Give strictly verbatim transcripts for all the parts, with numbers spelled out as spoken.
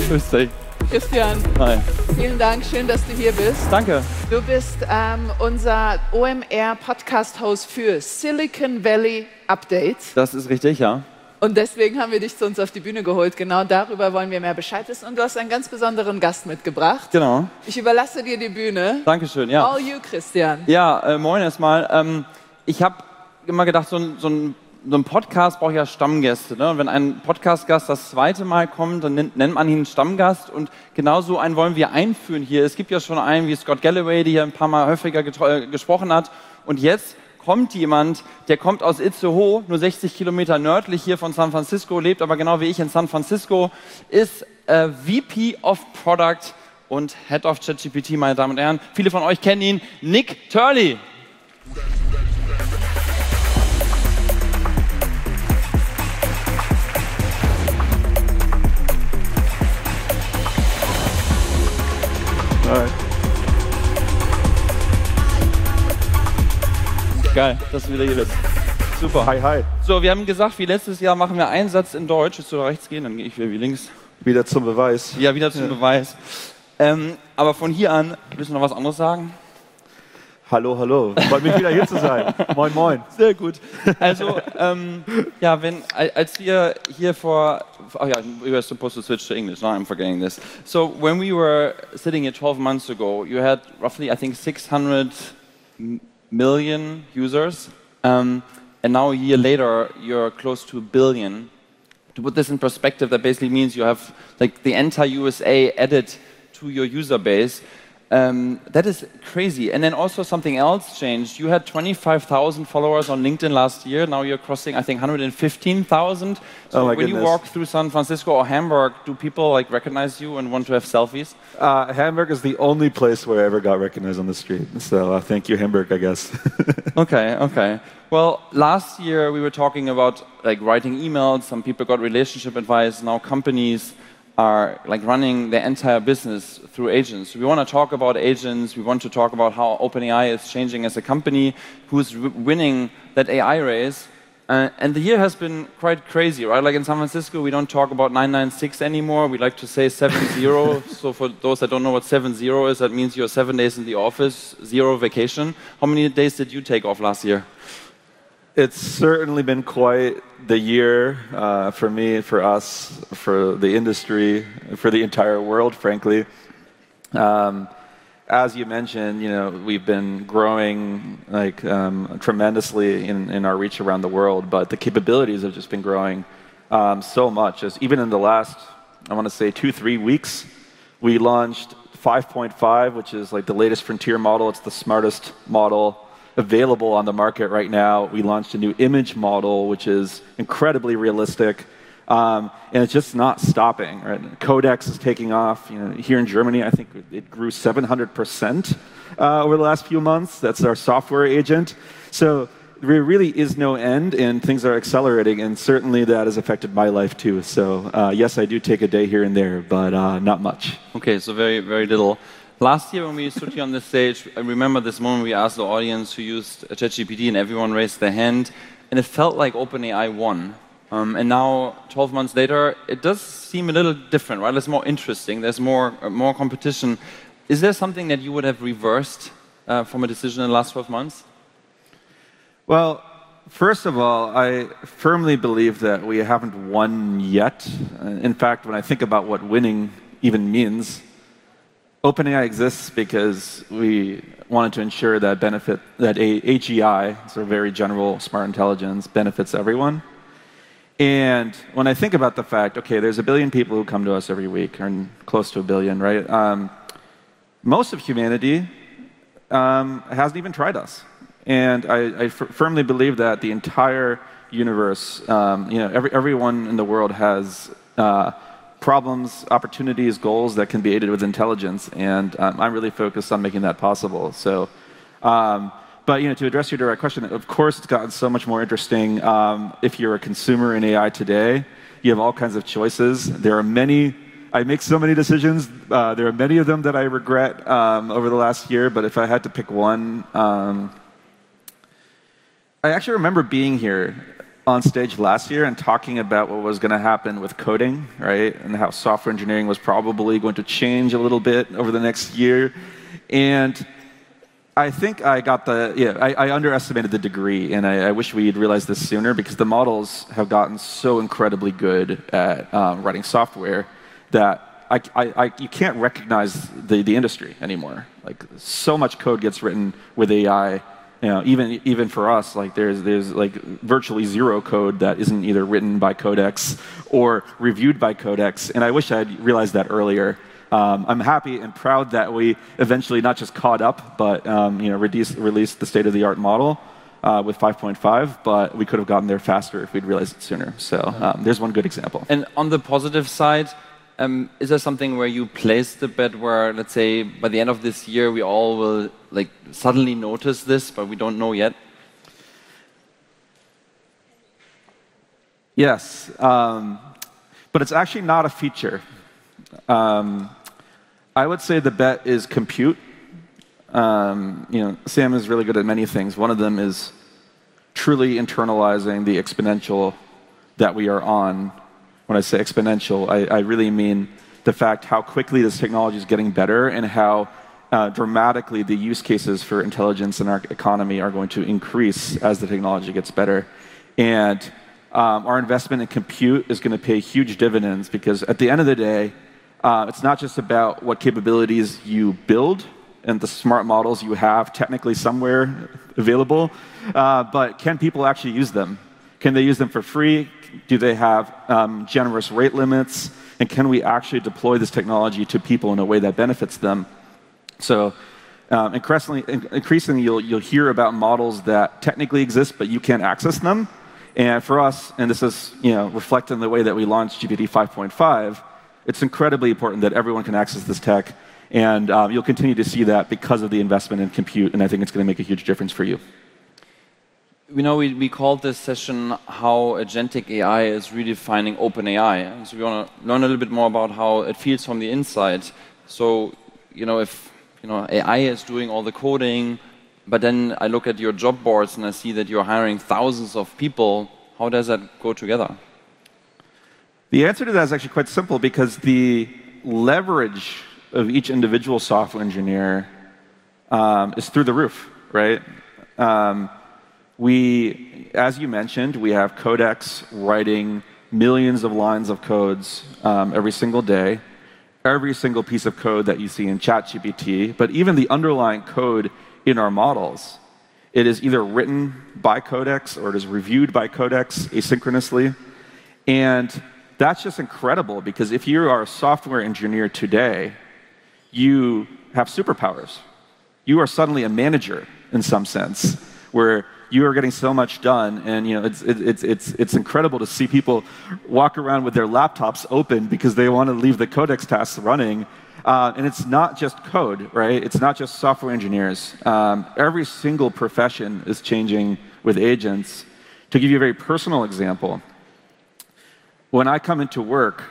Grüß dich. Christian, Hi. vielen Dank, schön, dass du hier bist. Danke. Du bist ähm, unser O M R-Podcast-Host für Silicon Valley Update. Das ist richtig, ja. Und deswegen haben wir dich zu uns auf die Bühne geholt. Genau darüber wollen wir mehr Bescheid wissen. Und du hast einen ganz besonderen Gast mitgebracht. Genau. Ich überlasse dir die Bühne. Dankeschön, ja. All you, Christian. Ja, äh, moin erstmal. Ähm, ich habe immer gedacht, so ein, so ein So ein Podcast braucht ja Stammgäste. Ne? Und wenn ein Podcast-Gast das zweite Mal kommt, dann nennt, nennt man ihn Stammgast. Und genau so einen wollen wir einführen hier. Es gibt ja schon einen wie Scott Galloway, der hier ein paar Mal häufiger äh, gesprochen hat. Und jetzt kommt jemand, der kommt aus Itzehoe, nur sechzig Kilometer nördlich hier von San Francisco, lebt aber genau wie ich in San Francisco, ist äh, V P of Product und Head of ChatGPT, meine Damen und Herren. Viele von euch kennen ihn, Nick Turley. Geil, dass du wieder hier bist. Super. Hi, hi. So, wir haben gesagt, wie letztes Jahr machen wir einen Satz in Deutsch. Willst du da rechts gehen, dann gehe ich wieder wie links. Wieder zum Beweis. Ja, wieder zum ja. Beweis. Ähm, aber von hier an, willst du noch was anderes sagen? Hallo, hallo. Freut mich wieder hier zu sein. Moin, moin. Sehr gut. Also, ähm, ja, wenn, als wir hier vor, oh ja, we were supposed to switch to English, now I'm forgetting this. So, when we were sitting here twelve months ago, you had roughly, I think, six hundred million users, um, and now a year later, you're close to a billion. To put this in perspective, that basically means you have like the entire U S A added to your user base. Um, that is crazy. And then also something else changed. You had twenty-five thousand followers on LinkedIn last year. Now you're crossing, I think, one hundred fifteen thousand. So oh my when goodness. you walk through San Francisco or Hamburg, do people like recognize you and want to have selfies? Uh, Hamburg is the only place where I ever got recognized on the street. So uh, thank you, Hamburg, I guess. Okay, okay. Well, last year we were talking about like writing emails. Some people got relationship advice. Now companies are like running their entire business through agents. We want to talk about agents. We want to talk about how OpenAI is changing as a company, who's winning that A I race. Uh, and the year has been quite crazy, right? Like in San Francisco, we don't talk about nine nine six anymore. We like to say seven zero. So for those that don't know what seven zero is, that means you're seven days in the office, zero vacation. How many days did you take off last year? It's certainly been quite the year uh, for me, for us, for the industry, for the entire world, frankly. Um, as you mentioned, you know, we've been growing like um, tremendously in, in our reach around the world, but the capabilities have just been growing um, so much. As even in the last, I want to say, two, three weeks, we launched five point five, which is like the latest frontier model. It's the smartest model available on the market right now. We launched a new image model, which is incredibly realistic, um, and it's just not stopping. Right? Codex is taking off. You know, here in Germany, I think it grew seven hundred percent uh, over the last few months. That's our software agent. So there really is no end, and things are accelerating, and certainly that has affected my life too. So uh, yes, I do take a day here and there, but uh, not much. Okay, so very, very little. Last year when we stood here on the stage, I remember this moment we asked the audience who used ChatGPT and everyone raised their hand, and it felt like OpenAI won. Um, and now, twelve months later, it does seem a little different, right? It's more interesting. There's more, uh, more competition. Is there something that you would have reversed uh, from a decision in the last twelve months? Well, first of all, I firmly believe that we haven't won yet. In fact, when I think about what winning even means, OpenAI exists because we wanted to ensure that benefit that A G I, so very general smart intelligence, benefits everyone. And when I think about the fact, okay, there's a billion people who come to us every week, or close to a billion, right? Um, most of humanity um, hasn't even tried us. And I, I firmly believe that the entire universe, um, you know, every, everyone in the world has uh, problems, opportunities, goals that can be aided with intelligence, and um, I'm really focused on making that possible. So, um, but you know, to address your direct question, of course, it's gotten so much more interesting. Um, if you're a consumer in A I today, you have all kinds of choices. There are many. I make so many decisions. Uh, there are many of them that I regret um, over the last year. But if I had to pick one, um, I actually remember being here on stage last year and talking about what was going to happen with coding, right, and how software engineering was probably going to change a little bit over the next year. And I think I got the, yeah, I, I underestimated the degree, and I, I wish we had realized this sooner, because the models have gotten so incredibly good at um, writing software that I, I, I, you can't recognize the, the industry anymore. Like, so much code gets written with A I. You know, even even for us, like there's there's like virtually zero code that isn't either written by Codex or reviewed by Codex, and I wish I had realized that earlier. Um, I'm happy and proud that we eventually not just caught up, but um, you know, released, released the state-of-the-art model uh, with five point five. But we could have gotten there faster if we'd realized it sooner. So um, there's one good example. And on the positive side, um, is there something where you place the bet where, let's say, by the end of this year, we all will like suddenly notice this, but we don't know yet? Yes, um, but it's actually not a feature. Um, I would say the bet is compute. Um, you know, Sam is really good at many things. One of them is truly internalizing the exponential that we are on. When I say exponential, I, I really mean the fact how quickly this technology is getting better and how uh, dramatically the use cases for intelligence in our economy are going to increase as the technology gets better. And um, our investment in compute is going to pay huge dividends, because at the end of the day, uh, it's not just about what capabilities you build and the smart models you have technically somewhere available, uh, but can people actually use them? Can they use them for free? Do they have um, generous rate limits? And can we actually deploy this technology to people in a way that benefits them? So um, increasingly, increasingly you'll, you'll hear about models that technically exist, but you can't access them. And for us, and this is you know, reflected in the way that we launched G P T five point five, it's incredibly important that everyone can access this tech. And um, you'll continue to see that because of the investment in compute, and I think it's going to make a huge difference for you. We know we, we called this session how agentic A I is redefining OpenAI. So we want to learn a little bit more about how it feels from the inside. So, you know, if you know A I is doing all the coding, but then I look at your job boards and I see that you're hiring thousands of people, how does that go together? The answer to that is actually quite simple, because the leverage of each individual software engineer um, is through the roof, right? Um, we, as you mentioned, we have Codex writing millions of lines of codes um, every single day, every single piece of code that you see in ChatGPT, but even the underlying code in our models, it is either written by Codex or it is reviewed by Codex asynchronously. And that's just incredible, because if you are a software engineer today, you have superpowers. You are suddenly a manager in some sense, where you are getting so much done, and you know it's it's it's it's incredible to see people walk around with their laptops open because they want to leave the Codex tasks running. Uh, and it's not just code, right? It's not just software engineers. Um, every single profession is changing with agents. To give you a very personal example, when I come into work,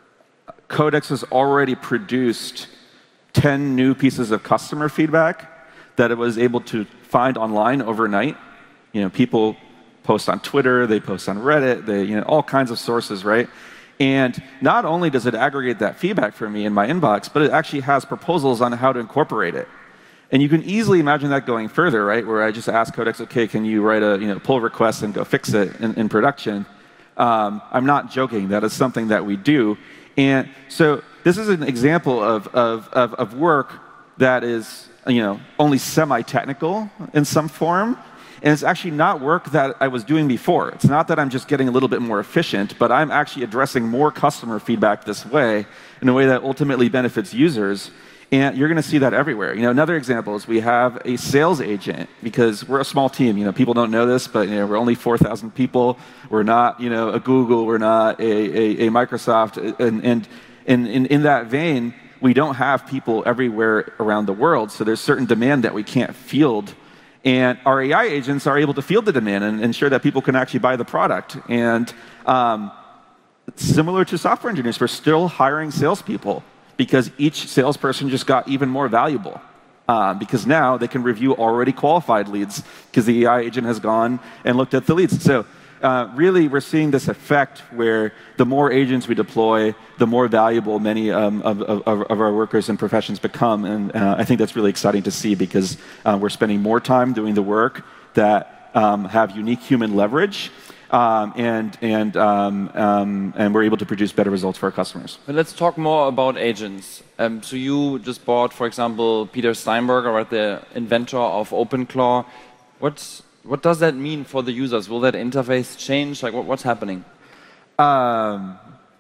Codex has already produced ten new pieces of customer feedback that it was able to find online overnight. You know, people post on Twitter, they post on Reddit, they, you know, all kinds of sources, right? And not only does it aggregate that feedback for me in my inbox, but it actually has proposals on how to incorporate it. And you can easily imagine that going further, right? Where I just ask Codex, okay, can you write a you know, pull request and go fix it in, in production? Um, I'm not joking. That is something that we do. And so this is an example of, of, of, of work that is you know, only semi-technical in some form. And it's actually not work that I was doing before. It's not that I'm just getting a little bit more efficient, but I'm actually addressing more customer feedback this way in a way that ultimately benefits users. And you're going to see that everywhere. You know, another example is we have a sales agent, because we're a small team. You know, people don't know this, but you know, we're only four thousand people. We're not, you know, a Google. We're not a, a, a Microsoft. And, and, and in, in that vein, we don't have people everywhere around the world. So there's certain demand that we can't field. And our A I agents are able to field the demand and ensure that people can actually buy the product. And um, similar to software engineers, we're still hiring salespeople, because each salesperson just got even more valuable. Um, because now they can review already qualified leads, because the A I agent has gone and looked at the leads. So uh, really, we're seeing this effect where the more agents we deploy, the more valuable many um, of, of, of our workers and professions become. And uh, I think that's really exciting to see because uh, we're spending more time doing the work that um, have unique human leverage. Um, and and um, um, and we're able to produce better results for our customers. But let's talk more about agents. Um, so you just bought, for example, Peter Steinberger, right, the inventor of OpenClaw. What's what does that mean for the users? Will that interface change? Like, what, what's happening? Um,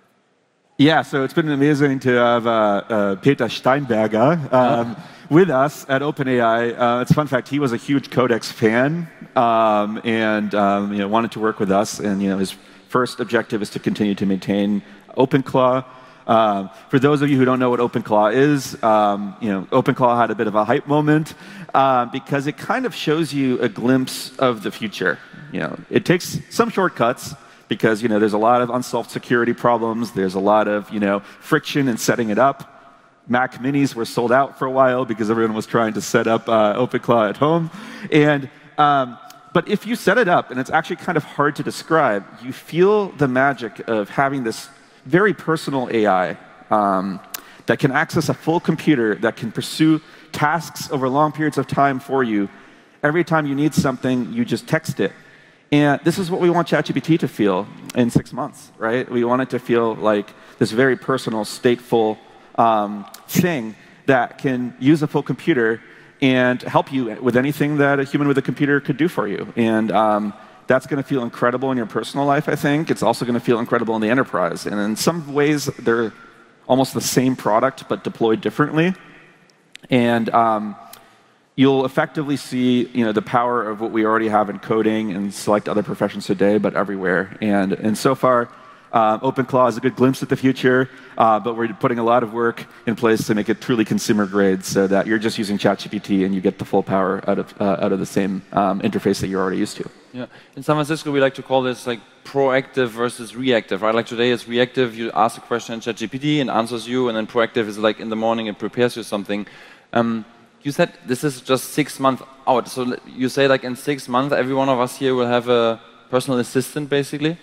yeah, so it's been amazing to have uh, uh, Peter Steinberger um, oh. with us at OpenAI. Uh, it's a fun fact, he was a huge Codex fan um, and um, you know, wanted to work with us. And you know, his first objective is to continue to maintain OpenClaw. Um, for those of you who don't know what OpenClaw is, um, you know, OpenClaw had a bit of a hype moment uh, because it kind of shows you a glimpse of the future. You know, it takes some shortcuts, because you know there's a lot of unsolved security problems. There's a lot of you know friction in setting it up. Mac Minis were sold out for a while because everyone was trying to set up uh, OpenClaw at home. And um, but if you set it up, and it's actually kind of hard to describe, you feel the magic of having this very personal A I um, that can access a full computer, that can pursue tasks over long periods of time for you. Every time you need something, you just text it. And this is what we want ChatGPT to feel in six months, right? We want it to feel like this very personal, stateful um, thing that can use a full computer and help you with anything that a human with a computer could do for you. And um, that's going to feel incredible in your personal life, I think. It's also going to feel incredible in the enterprise. And in some ways, they're almost the same product, but deployed differently. And um, you'll effectively see, you know, the power of what we already have in coding and select other professions today, but everywhere. And and so far, uh, OpenClaw is a good glimpse at the future, uh, but we're putting a lot of work in place to make it truly consumer grade, so that you're just using ChatGPT and you get the full power out of uh, out of the same um, interface that you're already used to. Yeah, in San Francisco, we like to call this like proactive versus reactive, right? Like today, it's reactive. You ask a question in ChatGPT and answers you, and then proactive is like in the morning it prepares you something. Um, You said this is just six months out. So you say like in six months, every one of us here will have a personal assistant, basically?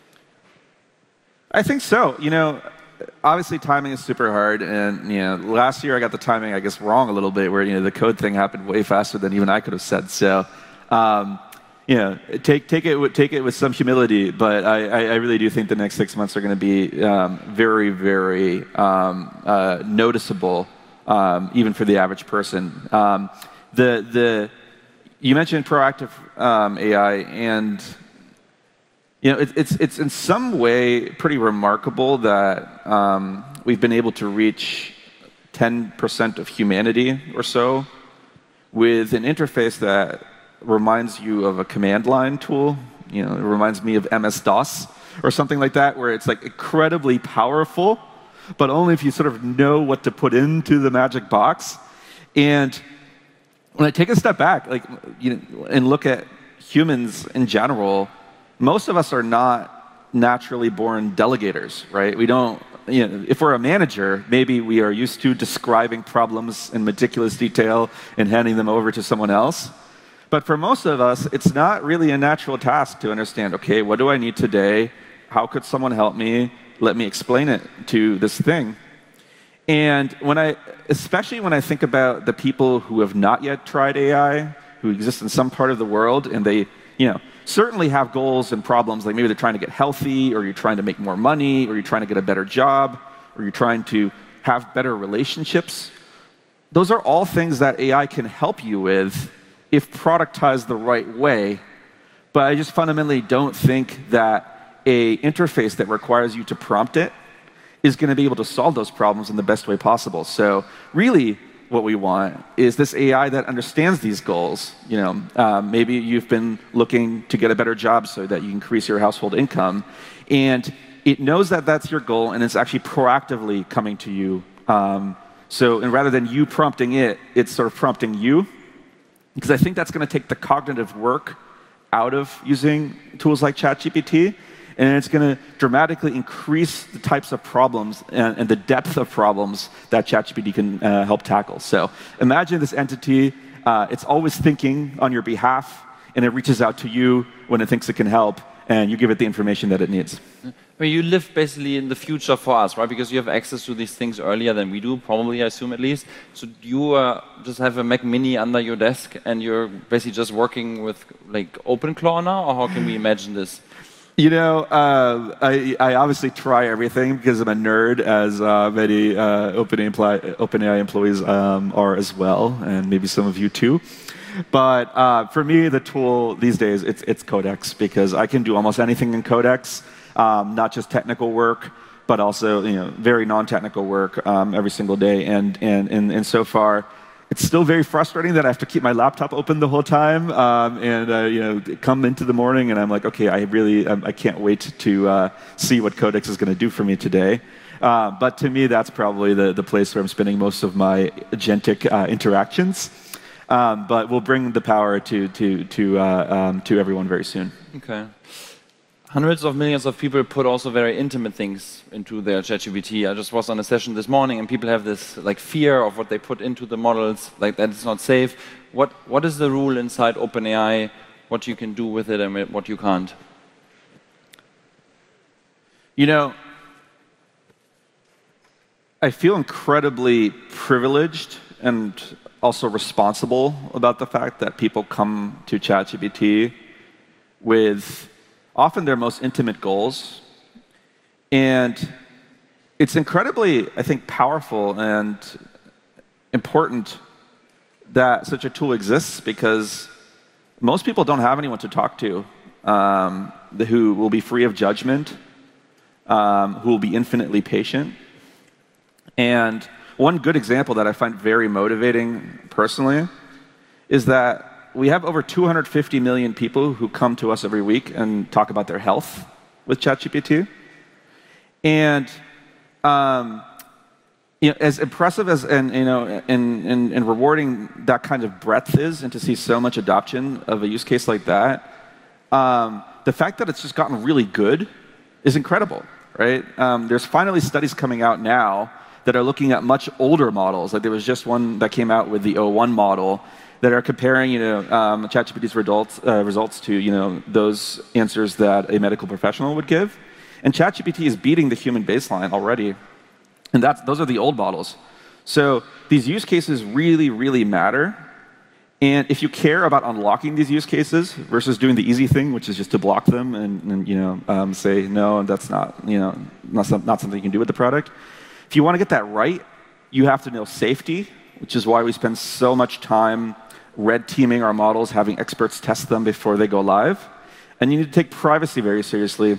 I think so. You know, obviously timing is super hard. And, you know, last year I got the timing, I guess, wrong a little bit, where, you know, the code thing happened way faster than even I could have said. So, um, you know, take, take, it, take it with some humility. But I, I really do think the next six months are going to be um, very, very um, uh, noticeable. Um, even for the average person. Um, the, the, you mentioned proactive um, A I, and you know, it, it's, it's in some way pretty remarkable that um, we've been able to reach ten percent of humanity or so with an interface that reminds you of a command line tool. You know, it reminds me of M S DOS or something like that, where it's like incredibly powerful, but only if you sort of know what to put into the magic box. And when I take a step back, like, you know, and look at humans in general, most of us are not naturally born delegators, right? We don't, you know, if we're a manager, maybe we are used to describing problems in meticulous detail and handing them over to someone else. But for most of us, it's not really a natural task to understand, okay, what do I need today? How could someone help me? Let me explain it to this thing. And when I, especially when I think about the people who have not yet tried A I, who exist in some part of the world, and they, you know, certainly have goals and problems, like maybe they're trying to get healthy, or you're trying to make more money, or you're trying to get a better job, or you're trying to have better relationships. Those are all things that A I can help you with if productized the right way. But I just fundamentally don't think that an interface that requires you to prompt it is going to be able to solve those problems in the best way possible. So really what we want is this A I that understands these goals. You know, um, maybe you've been looking to get a better job so that you increase your household income, and it knows that that's your goal, and it's actually proactively coming to you. Um, so and rather than you prompting it, it's sort of prompting you, because I think that's going to take the cognitive work out of using tools like ChatGPT. And it's going to dramatically increase the types of problems and, and the depth of problems that ChatGPT can uh, help tackle. So imagine this entity, uh, it's always thinking on your behalf, and it reaches out to you when it thinks it can help. and you give it the information that it needs. I mean, you live basically in the future for us, right? Because you have access to these things earlier than we do, probably, I assume at least. So you uh, just have a Mac Mini under your desk, and you're basically just working with like OpenClaw now, or how can we imagine this? You know, uh, I, I obviously try everything because I'm a nerd, as uh, many uh, OpenAI, OpenAI employees um, are as well, and maybe some of you too. But uh, for me, the tool these days, it's, it's Codex, because I can do almost anything in Codex, um, not just technical work, but also you know, very non-technical work um, every single day. And, and, and, and so far, it's still very frustrating that I have to keep my laptop open the whole time, um, and uh, you know, come into the morning, and I'm like, okay, I really, um, I can't wait to uh, see what Codex is going to do for me today. Uh, but to me, that's probably the, the place where I'm spending most of my agentic uh, interactions. Um, but we'll bring the power to, to, to, uh, um, to everyone very soon. Okay. Hundreds of millions of people put also very intimate things into their ChatGPT. I just was on a session this morning, and people have this like fear of what they put into the models, like that it's not safe. What, what is the rule inside OpenAI, what you can do with it and what you can't? You know, I feel incredibly privileged and also responsible about the fact that people come to ChatGPT with often their most intimate goals. And it's incredibly, I think, powerful and important that such a tool exists, because most people don't have anyone to talk to um, who will be free of judgment, um, who will be infinitely patient. And one good example that I find very motivating personally is that we have over two hundred fifty million people who come to us every week and talk about their health with ChatGPT. And um, you know, as impressive as and you know, and, and, and rewarding that kind of breadth is, and to see so much adoption of a use case like that, um, the fact that it's just gotten really good is incredible, right? Um, there's finally studies coming out now that are looking at much older models. Like there was just one that came out with the O one model that are comparing, you know, um, ChatGPT's results, uh, results to, you know, those answers that a medical professional would give. And ChatGPT is beating the human baseline already. And that's, those are the old models. So these use cases really, really matter. And if you care about unlocking these use cases versus doing the easy thing, which is just to block them and, and you know, um, say, no, that's not, you know, not, some, not something you can do with the product. If you want to get that right, you have to know safety, which is why we spend so much time red teaming our models, having experts test them before they go live. And you need to take privacy very seriously.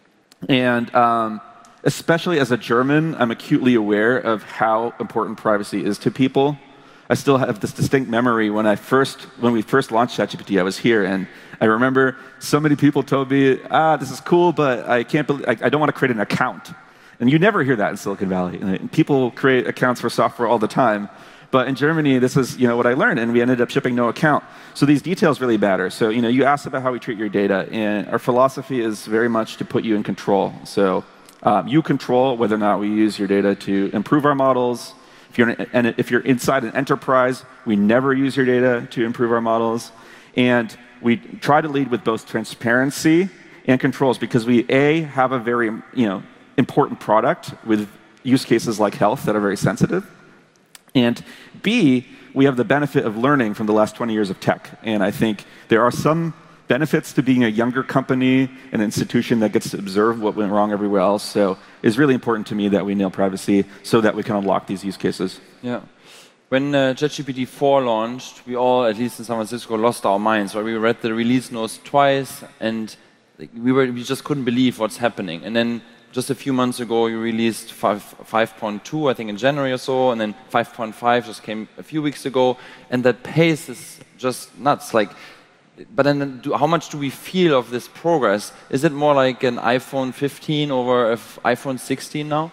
And um, especially as a German, I'm acutely aware of how important privacy is to people. I still have this distinct memory when I first, when we first launched ChatGPT, I was here, and I remember so many people told me, ah, this is cool, but I can't believe, I, I don't want to create an account. And you never hear that in Silicon Valley. People create accounts for software all the time. But in Germany, this is you know, what I learned, and we ended up shipping no account. So these details really matter. So you, know, you asked about how we treat your data, and our philosophy is very much to put you in control. So um, you control whether or not we use your data to improve our models. If you're, in, and if you're inside an enterprise, we never use your data to improve our models. And we try to lead with both transparency and controls, because we, A, have a very you know, important product with use cases like health that are very sensitive. And B, we have the benefit of learning from the last twenty years of tech. And I think there are some benefits to being a younger company, an institution that gets to observe what went wrong everywhere else. So it's really important to me that we nail privacy so that we can unlock these use cases. Yeah. When uh, ChatGPT four launched, we all, at least in San Francisco, lost our minds. Right? We read the release notes twice, and we, were, we just couldn't believe what's happening. And then just a few months ago, you released five point two, I think in January or so, and then five point five just came a few weeks ago, and that pace is just nuts. Like, but then, do, how much do we feel of this progress? Is it more like an iPhone fifteen over an iPhone sixteen now?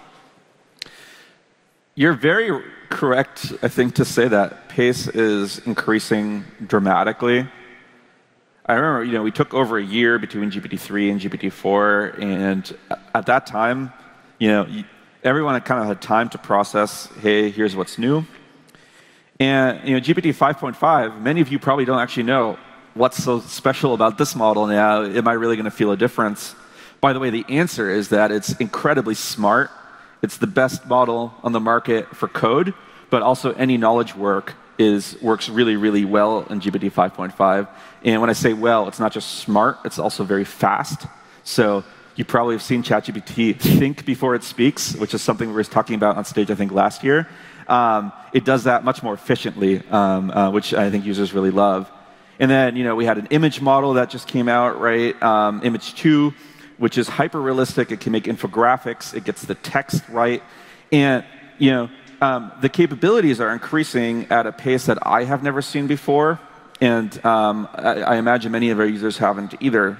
You're very correct, I think, to say that pace is increasing dramatically. I remember, you know, we took over a year between G P T three and G P T four, and at that time, you know, everyone had kind of had time to process, hey, here's what's new. And, you know, G P T five point five, many of you probably don't actually know, what's so special about this model now? Am I really going to feel a difference? By the way, the answer is that it's incredibly smart. It's the best model on the market for code, but also any knowledge work is works really, really well in G P T five point five. And when I say well, it's not just smart, it's also very fast. So you probably have seen ChatGPT think before it speaks, which is something we were talking about on stage, I think, last year. Um, it does that much more efficiently, um, uh, which I think users really love. And then, you know, we had an image model that just came out, right? Um, image two, which is hyper-realistic. It can make infographics. It gets the text right. And, you know, um, the capabilities are increasing at a pace that I have never seen before. And um, I, I imagine many of our users haven't either.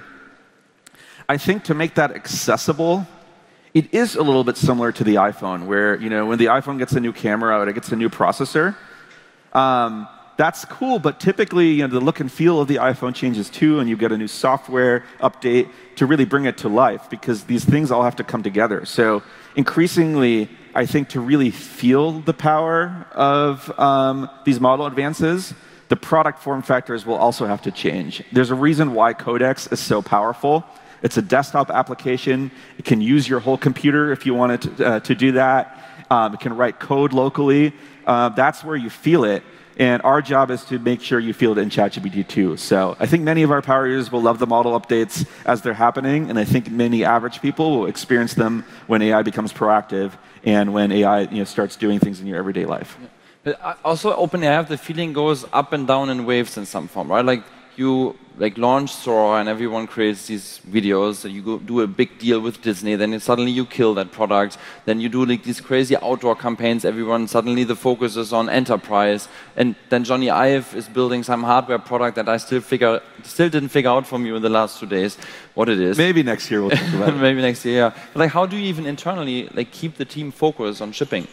I think to make that accessible, it is a little bit similar to the iPhone, where, you know, when the iPhone gets a new camera out, it gets a new processor. Um, that's cool, but typically, you know, the look and feel of the iPhone changes too, and you get a new software update to really bring it to life, because these things all have to come together. So increasingly, I think to really feel the power of um, these model advances, the product form factors will also have to change. There's a reason why Codex is so powerful. It's a desktop application. It can use your whole computer if you wanted to, uh, to do that. Um, it can write code locally. Uh, that's where you feel it. And our job is to make sure you feel it in ChatGPT too. So I think many of our power users will love the model updates as they're happening. And I think many average people will experience them when A I becomes proactive and when A I, you know, starts doing things in your everyday life. Yeah. But also, OpenAI, I have the feeling, goes up and down in waves in some form, right? Like, you like launch Sora and everyone creates these videos, and you go do a big deal with Disney, then it, suddenly you kill that product, then you do like these crazy outdoor campaigns, everyone, suddenly the focus is on enterprise, and then Jony Ive is building some hardware product that I still figure, still didn't figure out from you in the last two days what it is. Maybe next year we'll talk about it. Maybe next year, yeah. But like, how do you even internally like keep the team focused on shipping?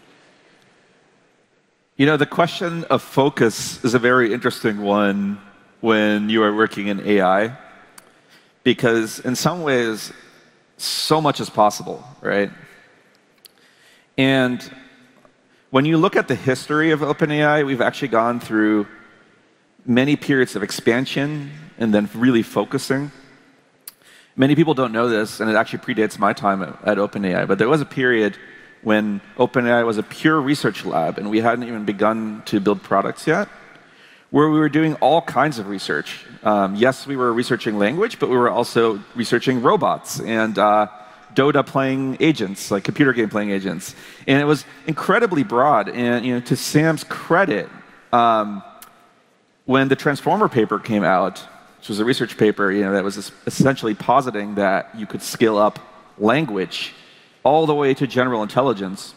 You know, the question of focus is a very interesting one when you are working in A I, because in some ways, so much is possible, right? And when you look at the history of OpenAI, we've actually gone through many periods of expansion and then really focusing. Many people don't know this, and it actually predates my time at, at OpenAI, but there was a period when OpenAI was a pure research lab, and we hadn't even begun to build products yet, where we were doing all kinds of research. Um, yes, we were researching language, but we were also researching robots and uh, Dota playing agents, like computer game playing agents. And it was incredibly broad. And you know, to Sam's credit, um, when the Transformer paper came out, which was a research paper, you know, that was essentially positing that you could scale up language all the way to general intelligence,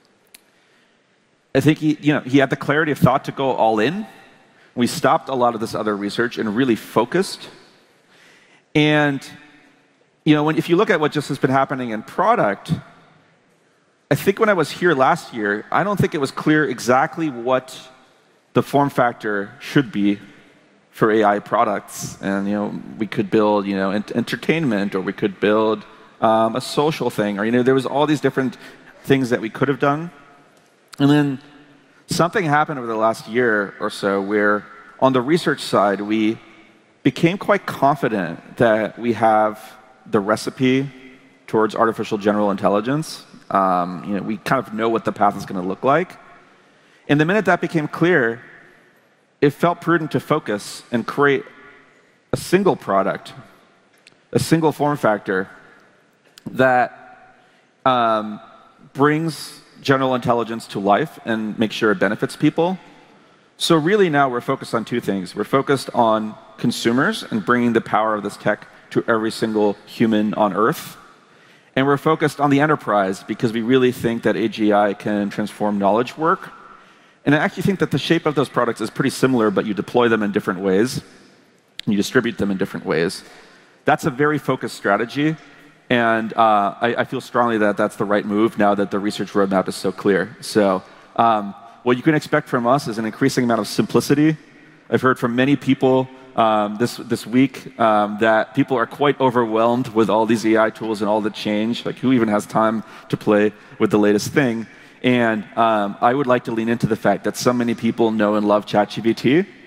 I think he, you know, he had the clarity of thought to go all in. We stopped a lot of this other research and really focused. And you know, when, if you look at what just has been happening in product, I think when I was here last year, I don't think it was clear exactly what the form factor should be for A I products. And you know, we could build, you know, ent entertainment, or we could build um, a social thing, or you know, there was all these different things that we could have done. And then something happened over the last year or so where on the research side, we became quite confident that we have the recipe towards artificial general intelligence. Um, you know, we kind of know what the path is going to look like. And the minute that became clear, it felt prudent to focus and create a single product, a single form factor that um, brings general intelligence to life and make sure it benefits people. So really now we're focused on two things. We're focused on consumers and bringing the power of this tech to every single human on Earth. And we're focused on the enterprise because we really think that A G I can transform knowledge work. And I actually think that the shape of those products is pretty similar, but you deploy them in different ways, and you distribute them in different ways. That's a very focused strategy. And uh, I, I feel strongly that that's the right move now that the research roadmap is so clear. So um, what you can expect from us is an increasing amount of simplicity. I've heard from many people um, this, this week um, that people are quite overwhelmed with all these A I tools and all the change. Like, who even has time to play with the latest thing? And um, I would like to lean into the fact that so many people know and love ChatGPT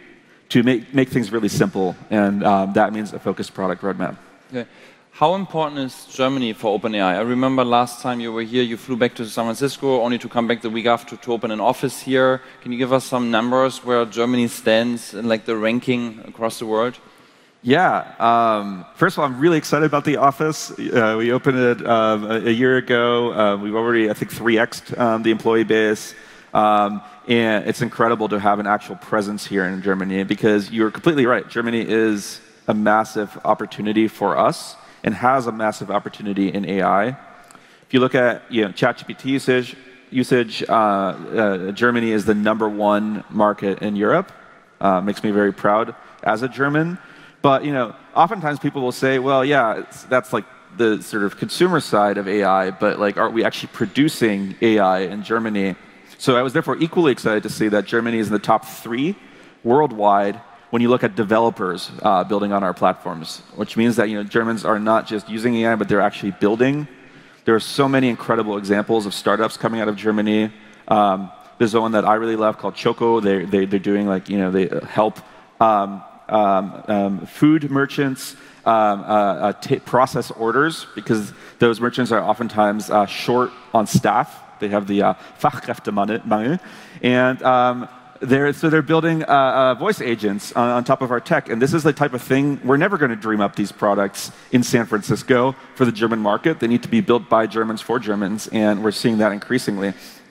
to make, make things really simple, and um, that means a focused product roadmap. Okay. How important is Germany for OpenAI? I remember last time you were here, you flew back to San Francisco, only to come back the week after to open an office here. Can you give us some numbers where Germany stands in like the ranking across the world? Yeah. Um, first of all, I'm really excited about the office. Uh, we opened it um, a, a year ago. Uh, we've already, I think, three X'd um, the employee base. Um, and it's incredible to have an actual presence here in Germany, because you're completely right. Germany is a massive opportunity for us and has a massive opportunity in A I. If you look at you know, ChatGPT usage, usage uh, uh, Germany is the number one market in Europe. Uh, makes me very proud as a German. But you know, oftentimes people will say, well, yeah, it's, that's like the sort of consumer side of A I, but like, are we actually producing A I in Germany? So I was therefore equally excited to see that Germany is in the top three worldwide when you look at developers uh, building on our platforms, which means that you know, Germans are not just using A I, but they're actually building. There are so many incredible examples of startups coming out of Germany. Um, there's one that I really love called Choco. They, they, they're doing like, you know, they help um, um, um, food merchants um, uh, uh, process orders, because those merchants are oftentimes uh, short on staff. They have the uh, Fachkräftemangel. And um, They're, so they're building uh, uh, voice agents on, on top of our tech, and this is the type of thing, we're never going to dream up these products in San Francisco for the German market. They need to be built by Germans for Germans, and we're seeing that increasingly.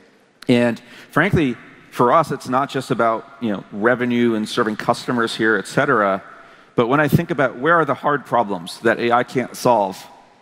And frankly, for us, it's not just about you know, revenue and serving customers here, et cetera, but when I think about where are the hard problems that A I can't solve,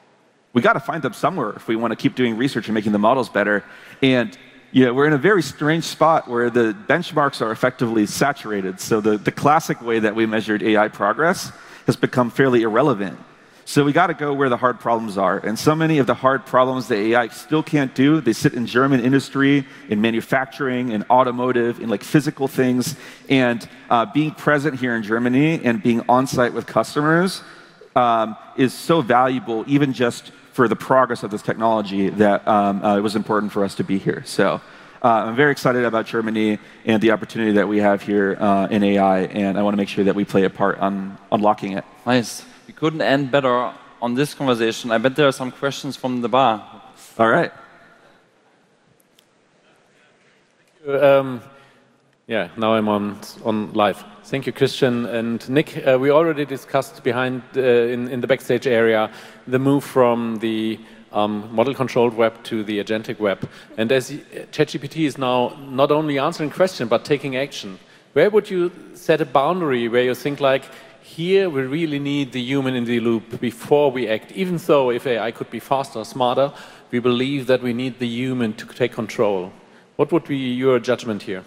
we got to find them somewhere if we want to keep doing research and making the models better. And yeah, we're in a very strange spot where the benchmarks are effectively saturated. So the, the classic way that we measured A I progress has become fairly irrelevant. So we got to go where the hard problems are. And so many of the hard problems that A I still can't do, they sit in German industry, in manufacturing, in automotive, in like physical things. And uh, being present here in Germany and being on-site with customers um, is so valuable, even just for the progress of this technology, that um, uh, it was important for us to be here. So uh, I'm very excited about Germany and the opportunity that we have here uh, in A I, and I want to make sure that we play a part on unlocking it. Nice. We couldn't end better on this conversation. I bet there are some questions from the bar. All right. Um, yeah, now I'm on, on live. Thank you, Christian and Nick. Uh, we already discussed behind uh, in, in the backstage area the move from the um, model-controlled web to the agentic web. And as ChatGPT is now not only answering questions but taking action, where would you set a boundary where you think like, here we really need the human in the loop before we act? Even though if A I could be faster, smarter, we believe that we need the human to take control. What would be your judgment here?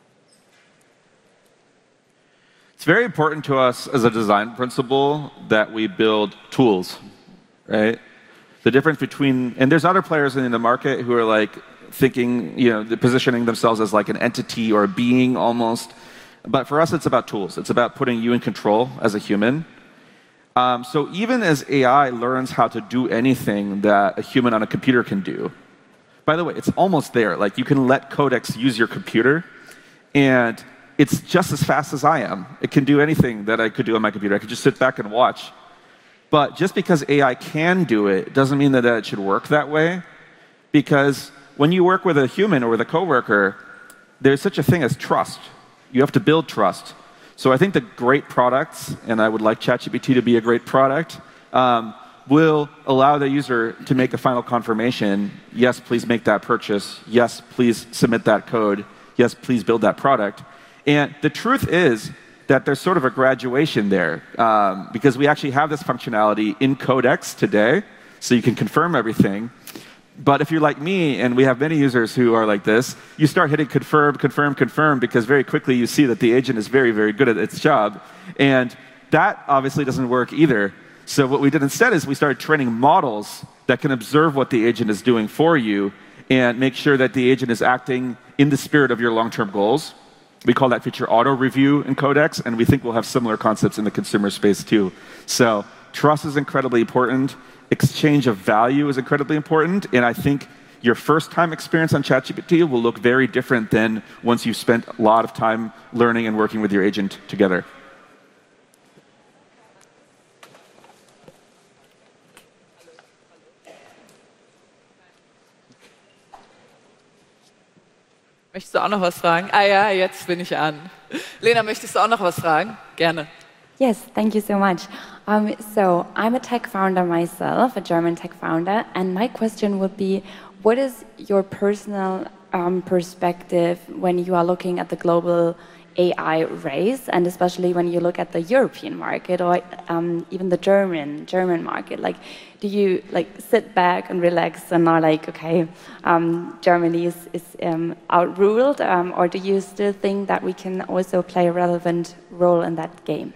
It's very important to us as a design principle that we build tools, right? The difference between, and there's other players in the market who are like thinking, you know, positioning themselves as like an entity or a being almost. But for us, it's about tools. It's about putting you in control as a human. Um, so even as A I learns how to do anything that a human on a computer can do, by the way, it's almost there. Like you can let Codex use your computer, and it's just as fast as I am. It can do anything that I could do on my computer. I could just sit back and watch. But just because A I can do it doesn't mean that it should work that way. Because when you work with a human or with a coworker, there's such a thing as trust. You have to build trust. So I think the great products, and I would like ChatGPT to be a great product, um, will allow the user to make a final confirmation. Yes, please make that purchase. Yes, please submit that code. Yes, please build that product. And the truth is that there's sort of a graduation there, um, because we actually have this functionality in Codex today, so you can confirm everything. But if you're like me, and we have many users who are like this, you start hitting confirm, confirm, confirm, because very quickly you see that the agent is very, very good at its job. And that obviously doesn't work either. So what we did instead is we started training models that can observe what the agent is doing for you and make sure that the agent is acting in the spirit of your long-term goals. We call that feature auto review in Codex, and we think we'll have similar concepts in the consumer space too. So trust is incredibly important. Exchange of value is incredibly important. And I think your first time experience on ChatGPT will look very different than once you've spent a lot of time learning and working with your agent together. Möchtest du auch noch was fragen? Ah ja, jetzt bin ich an. Lena, möchtest du auch noch was fragen? Gerne. Yes, thank you so much. Um, so I'm a tech founder myself, a German tech founder, and my question would be, what is your personal um, perspective when you are looking at the global A I race, and especially when you look at the European market or um, even the German German market? Like, do you like sit back and relax and are like, okay, um, Germany is, is um, outruled, um, or do you still think that we can also play a relevant role in that game?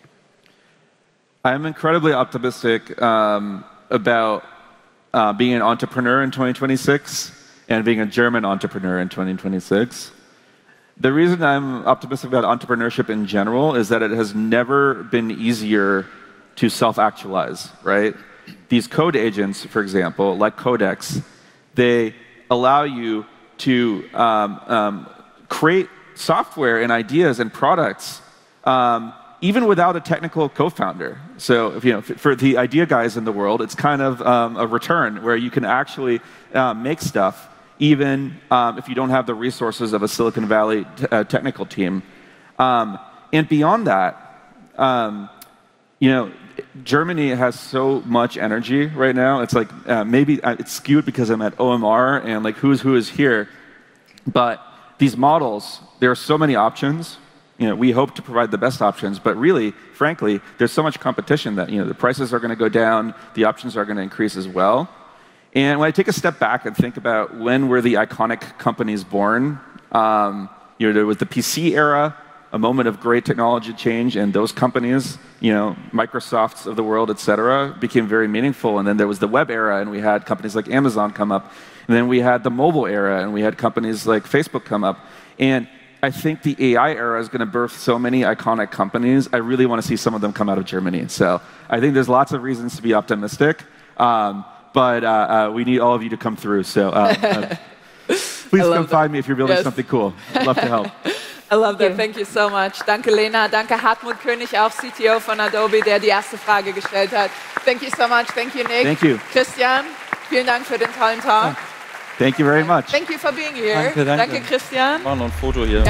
I'm incredibly optimistic um, about uh, being an entrepreneur in twenty twenty-six and being a German entrepreneur in twenty twenty-six. The reason I'm optimistic about entrepreneurship in general is that it has never been easier to self-actualize, right? These code agents, for example, like Codex, they allow you to um, um, create software and ideas and products um, even without a technical co-founder. So, if, you know, for the idea guys in the world, it's kind of um, a return where you can actually uh, make stuff even um, if you don't have the resources of a Silicon Valley t uh, technical team. Um, and beyond that, um, you know, Germany has so much energy right now. It's like uh, maybe it's skewed because I'm at O M R and like who's who is here. But these models, there are so many options. You know, we hope to provide the best options, but really, frankly, there's so much competition that, you know, the prices are going to go down, the options are going to increase as well. And when I take a step back and think about when were the iconic companies born, um, you know, there was the P C era, a moment of great technology change, and those companies, you know, Microsofts of the world, et cetera, became very meaningful. And then there was the web era, and we had companies like Amazon come up. And then we had the mobile era, and we had companies like Facebook come up. And I think the A I era is going to birth so many iconic companies. I really want to see some of them come out of Germany. So I think there's lots of reasons to be optimistic. Um, but uh, uh, we need all of you to come through. So uh, uh, please come that. find me if you're building yes. something cool. I'd love to help. I love that. Thank you so much. Danke, Lena. Danke, Hartmut König, auch C T O von Adobe, der die erste Frage gestellt hat. Thank you so much. Thank you, Nick. Thank you. Christian, vielen Dank für den tollen Talk. Thank you very much. Thank you for being here. Danke, danke. Danke, Christian. Wir machen noch ein Foto hier.